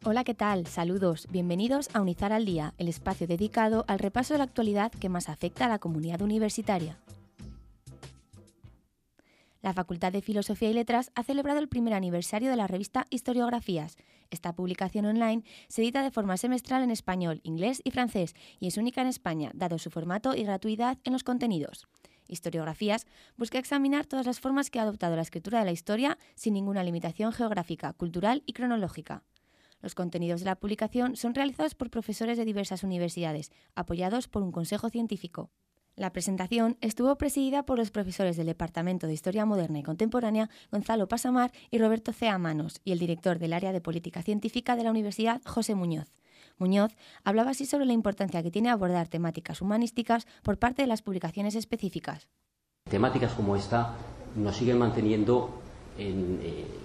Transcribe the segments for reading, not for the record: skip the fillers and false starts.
Hola, ¿qué tal? Saludos, bienvenidos a Unizar al Día, el espacio dedicado al repaso de la actualidad que más afecta a la comunidad universitaria. La Facultad de Filosofía y Letras ha celebrado el primer aniversario de la revista Historiografías. Esta publicación online se edita de forma semestral en español, inglés y francés y es única en España, dado su formato y gratuidad en los contenidos. Historiografías busca examinar todas las formas que ha adoptado la escritura de la historia sin ninguna limitación geográfica, cultural y cronológica. Los contenidos de la publicación son realizados por profesores de diversas universidades, apoyados por un consejo científico. La presentación estuvo presidida por los profesores del Departamento de Historia Moderna y Contemporánea, Gonzalo Pasamar y Roberto Cea Manos, y el director del área de Política Científica de la Universidad, José Muñoz. Muñoz hablaba así sobre la importancia que tiene abordar temáticas humanísticas por parte de las publicaciones específicas. Temáticas como esta nos siguen manteniendo en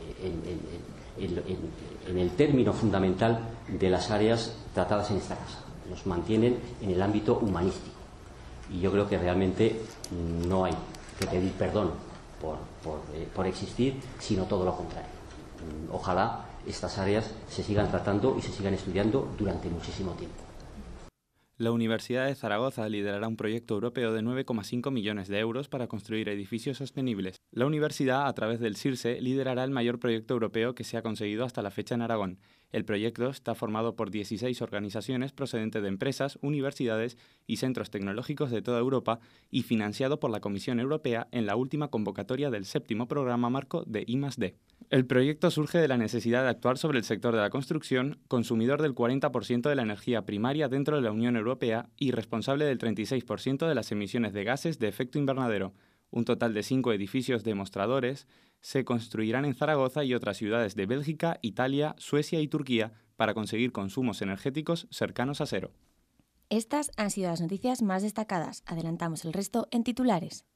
el término fundamental de las áreas tratadas en esta casa. Nos mantienen en el ámbito humanístico. Y yo creo que realmente no hay que pedir perdón por existir, sino todo lo contrario. Ojalá estas áreas se sigan tratando y se sigan estudiando durante muchísimo tiempo. La Universidad de Zaragoza liderará un proyecto europeo de 9,5 millones de euros para construir edificios sostenibles. La universidad, a través del CIRSE, liderará el mayor proyecto europeo que se ha conseguido hasta la fecha en Aragón. El proyecto está formado por 16 organizaciones procedentes de empresas, universidades y centros tecnológicos de toda Europa y financiado por la Comisión Europea en la última convocatoria del 7º programa marco de I+D. El proyecto surge de la necesidad de actuar sobre el sector de la construcción, consumidor del 40% de la energía primaria dentro de la Unión Europea y responsable del 36% de las emisiones de gases de efecto invernadero. Un total de 5 edificios demostradores se construirán en Zaragoza y otras ciudades de Bélgica, Italia, Suecia y Turquía para conseguir consumos energéticos cercanos a cero. Estas han sido las noticias más destacadas. Adelantamos el resto en titulares.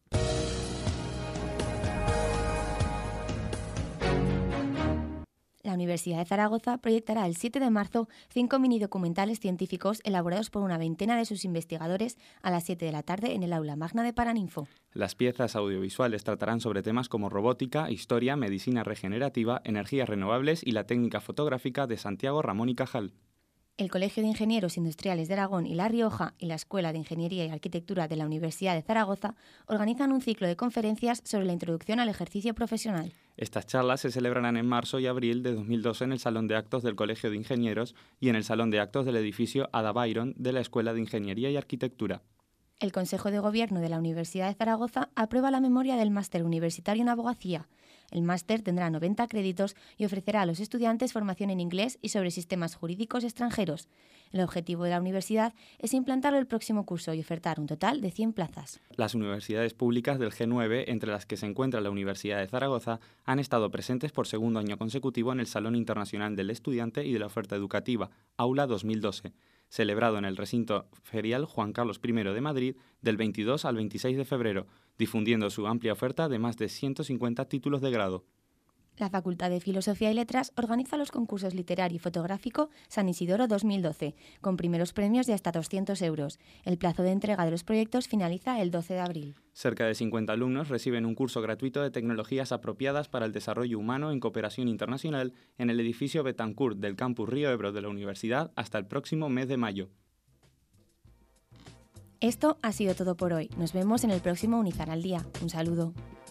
La Universidad de Zaragoza proyectará el 7 de marzo 5 mini-documentales científicos elaborados por una veintena de sus investigadores a las 7 de la tarde en el aula magna de Paraninfo. Las piezas audiovisuales tratarán sobre temas como robótica, historia, medicina regenerativa, energías renovables y la técnica fotográfica de Santiago Ramón y Cajal. El Colegio de Ingenieros Industriales de Aragón y La Rioja y la Escuela de Ingeniería y Arquitectura de la Universidad de Zaragoza organizan un ciclo de conferencias sobre la introducción al ejercicio profesional. Estas charlas se celebrarán en marzo y abril de 2012 en el Salón de Actos del Colegio de Ingenieros y en el Salón de Actos del edificio Ada Byron de la Escuela de Ingeniería y Arquitectura. El Consejo de Gobierno de la Universidad de Zaragoza aprueba la memoria del Máster Universitario en Abogacía. El máster tendrá 90 créditos y ofrecerá a los estudiantes formación en inglés y sobre sistemas jurídicos extranjeros. El objetivo de la universidad es implantarlo el próximo curso y ofertar un total de 100 plazas. Las universidades públicas del G9, entre las que se encuentra la Universidad de Zaragoza, han estado presentes por segundo año consecutivo en el Salón Internacional del Estudiante y de la Oferta Educativa, Aula 2012. Celebrado en el recinto ferial Juan Carlos I de Madrid del 22 al 26 de febrero, difundiendo su amplia oferta de más de 150 títulos de grado. La Facultad de Filosofía y Letras organiza los concursos literario y fotográfico San Isidoro 2012, con primeros premios de hasta 200 euros. El plazo de entrega de los proyectos finaliza el 12 de abril. Cerca de 50 alumnos reciben un curso gratuito de tecnologías apropiadas para el desarrollo humano en cooperación internacional en el edificio Betancourt del campus Río Ebro de la universidad hasta el próximo mes de mayo. Esto ha sido todo por hoy. Nos vemos en el próximo Unizar al Día. Un saludo.